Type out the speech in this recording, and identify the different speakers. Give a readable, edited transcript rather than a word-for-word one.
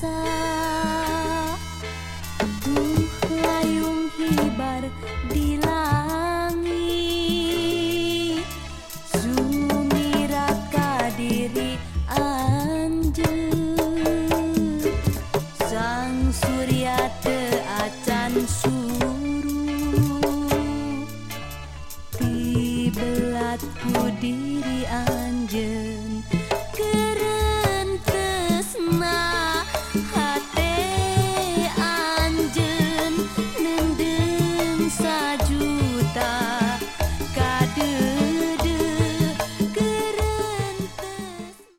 Speaker 1: asa layung hibar di langit sumirat ka diri anjeun sang surya teu acan suruh ti belat ku diri anjeun keureun tresna hate anjeun neundeung sa